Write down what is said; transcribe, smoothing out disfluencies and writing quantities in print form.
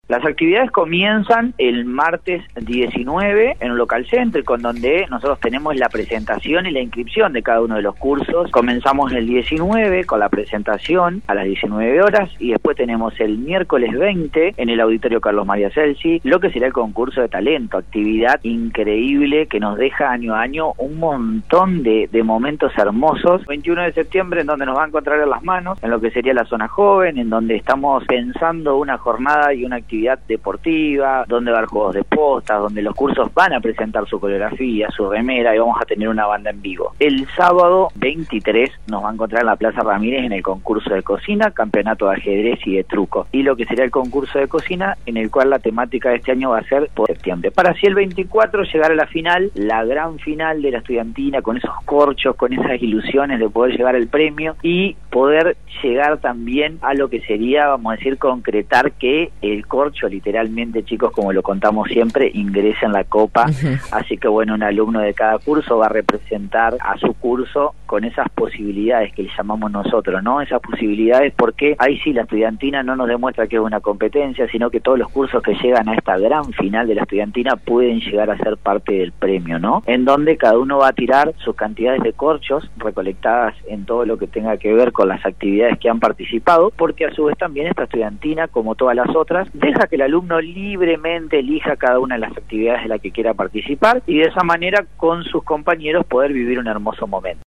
Las actividades comienzan el martes 19 en un local céntrico, en donde nosotros tenemos la presentación y la inscripción de cada uno de los cursos. Comenzamos el 19 con la presentación a las 19 horas y después tenemos el miércoles 20 en el Auditorio Carlos María Celsi, lo que será el concurso de talento, actividad increíble que nos deja año a año un montón de momentos hermosos. 21 de septiembre en donde nos va a encontrar en las manos, en lo que sería la zona joven, en donde estamos pensando una jornada y una actividad deportiva, donde va a haber juegos de postas, donde los cursos van a presentar su coreografía, su remera y vamos a tener una banda en vivo. El sábado 23 nos va a encontrar en la Plaza Ramírez en el concurso de cocina, campeonato de ajedrez y de truco, y lo que sería el concurso de cocina, en el cual la temática de este año va a ser por septiembre, para así el 24 llegar a la final, la gran final de la estudiantina, con esos corchos, con esas ilusiones de poder llegar al premio y poder llegar también a lo que sería, vamos a decir, concretar que el corcho literalmente, chicos, como lo contamos siempre, ingresa en la copa. Así que bueno, un alumno de cada curso va a representar a su curso con esas posibilidades que le llamamos nosotros, ¿no? Esas posibilidades, porque ahí sí la estudiantina no nos demuestra que es una competencia, sino que todos los cursos que llegan a esta gran final de la estudiantina pueden llegar a ser parte del premio, ¿no? En donde cada uno va a tirar sus cantidades de corchos recolectadas en todo lo que tenga que ver con las actividades que han participado, porque a su vez también esta estudiantina, como todas las otras, deja que el alumno libremente elija cada una de las actividades de la que quiera participar y de esa manera con sus compañeros poder vivir un hermoso momento.